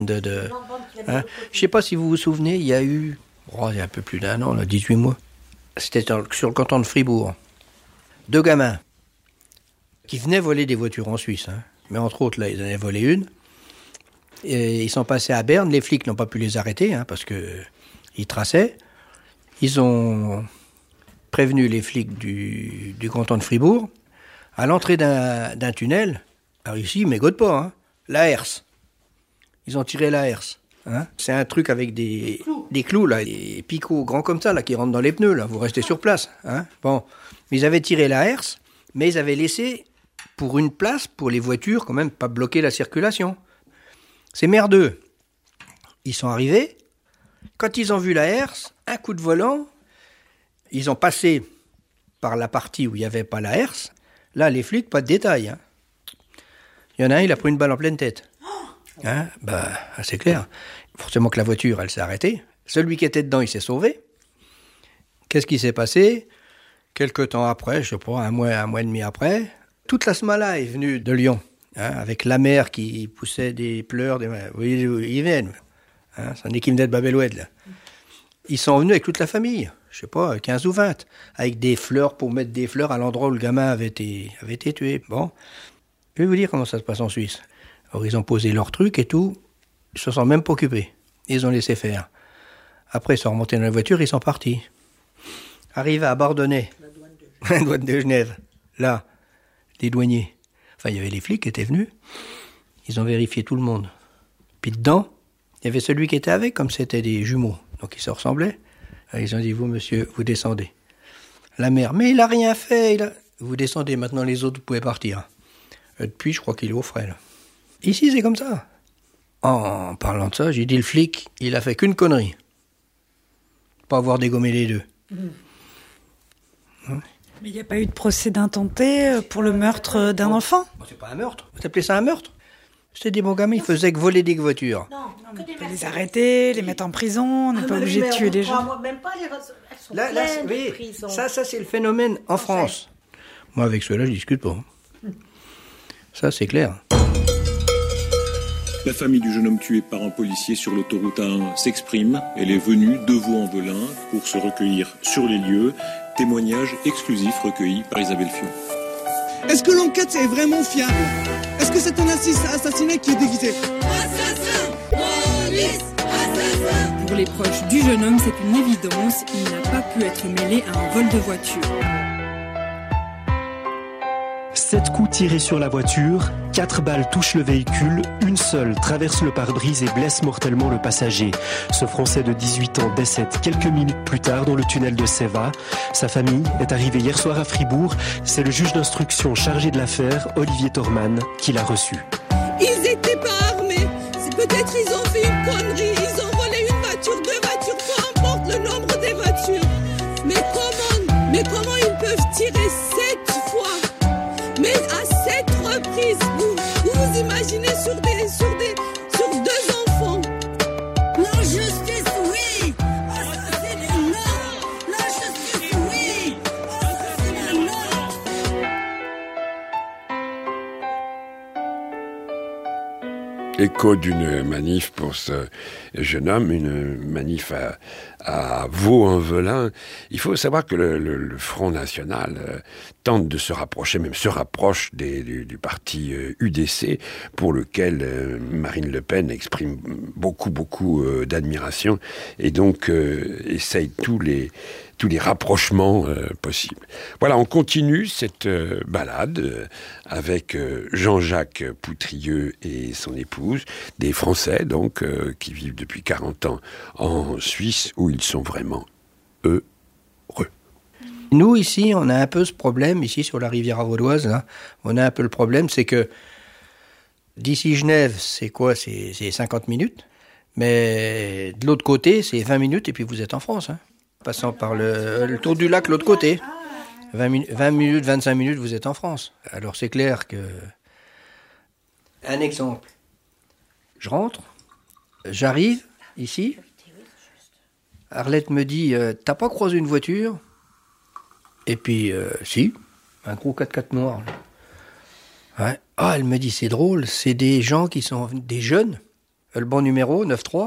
Hein. Je ne sais pas si vous vous souvenez, il y a eu, il y a un peu plus d'un an, là, 18 mois, c'était sur le canton de Fribourg. 2 gamins qui venaient voler des voitures en Suisse. Hein. Mais entre autres, là, ils en avaient volé une. Et ils sont passés à Berne. Les flics n'ont pas pu les arrêter hein, parce qu'ils traçaient. Ils ont prévenu les flics du canton de Fribourg. À l'entrée d'un tunnel, alors ici, ils mégotent pas, hein, la herse. Ils ont tiré la herse. Hein. C'est un truc avec des clous, là, des picots grands comme ça, là, qui rentrent dans les pneus, là. Vous restez sur place. Hein. Bon, ils avaient tiré la herse, mais ils avaient laissé pour une place, pour les voitures, quand même, pas bloquer la circulation. C'est merdeux. Ils sont arrivés. Quand ils ont vu la herse, un coup de volant, ils ont passé par la partie où il n'y avait pas la herse. Là, les flics, pas de détails. Hein. Il y en a un, il a pris une balle en pleine tête. Hein, c'est clair. Forcément que la voiture, elle s'est arrêtée. Celui qui était dedans, il s'est sauvé. Qu'est-ce qui s'est passé ? Quelque temps après, je sais pas, un mois et demi après, toute la Smala est venue de Lyon, hein, avec la mère qui poussait des pleurs. Vous voyez, ils viennent. Hein, c'est un équipe de Babel-Oued, là. Ils sont venus avec toute la famille, je sais pas, 15 ou 20, avec des fleurs pour mettre des fleurs à l'endroit où le gamin avait été tué. Bon, je vais vous dire comment ça se passe en Suisse. Alors, ils ont posé leur truc et tout, ils se sont même pas occupés. Ils ont laissé faire. Après, ils sont remontés dans la voiture, ils sont partis. Arrivés à Bardonnay, la douane de Genève, là, les douaniers. Enfin, il y avait les flics qui étaient venus. Ils ont vérifié tout le monde. Puis dedans, il y avait celui qui était avec, comme c'était des jumeaux. Donc ils se ressemblaient. Alors, ils ont dit, vous, monsieur, vous descendez. La mère, mais il a rien fait. Vous descendez, maintenant les autres, vous pouvez partir. Depuis, je crois qu'il est au frais, là. Ici, c'est comme ça. En parlant de ça, j'ai dit, le flic, il a fait qu'une connerie. Pas avoir dégommé les deux. Ouais. Mais il n'y a pas eu de procès d'intenté pour le meurtre d'un enfant ? C'est pas un meurtre. Vous appelez ça un meurtre ? C'était des bons gamins, ils faisaient que voler des voitures. Non, on peut les arrêter, les mettre en prison, on n'est pas obligé de tuer des gens. Même pas elles sont là, pleines oui, de prison. ça c'est le phénomène en France. Moi, avec ceux-là, je discute pas. Ça, c'est clair. La famille du jeune homme tué par un policier sur l'autoroute A1 s'exprime. Elle est venue de Vaux-en-Velin pour se recueillir sur les lieux. Témoignage exclusif recueilli par Isabelle Fion. Est-ce que l'enquête est vraiment fiable ? Est-ce que c'est un assassinat qui est déguisé ? Assassin ! Police ! Assassin ! Pour les proches du jeune homme, c'est une évidence. Il n'a pas pu être mêlé à un vol de voiture. 7 coups tirés sur la voiture, 4 balles touchent le véhicule, une seule traverse le pare-brise et blesse mortellement le passager. Ce Français de 18 ans décède quelques minutes plus tard dans le tunnel de Seva. Sa famille est arrivée hier soir à Fribourg. C'est le juge d'instruction chargé de l'affaire, Olivier Tormann, qui l'a reçu. Ils étaient pas armés. C'est peut-être ils ont fait une connerie. Ils ont volé une voiture, 2 voitures, peu importe le nombre des voitures. Mais comment ils peuvent tirer 7 fois ? Mais à 7 reprises, vous imaginez sur 2 enfants. La justice, oui. Assassinat, non. La justice, oui. Assassinat, non. Écho d'une manif pour ce jeune homme, une manif à Vaux-en-Velin. Il faut savoir que le Front National tente de se rapprocher, même se rapproche du parti UDC, pour lequel Marine Le Pen exprime beaucoup d'admiration, et donc essaye tous les rapprochements possibles. Voilà, on continue cette balade avec Jean-Jacques Poutrieux et son épouse, des Français donc, qui vivent depuis 40 ans en Suisse, où ils sont vraiment heureux. Nous, ici, on a un peu ce problème, ici sur la rivière vaudoise, là, on a un peu le problème, c'est que d'ici Genève, c'est quoi ? C'est 50 minutes, mais de l'autre côté, c'est 20 minutes et puis vous êtes en France, hein. Passant par le tour du lac, l'autre côté. 20 minutes, 25 minutes, vous êtes en France. Alors c'est clair que... Un exemple. Je rentre, j'arrive ici. Arlette me dit, t'as pas croisé une voiture ? Et puis, si, un gros 4x4 noir. Ouais. Ah, elle me dit, c'est drôle, c'est des gens qui sont des jeunes, Le bon numéro, 9-3.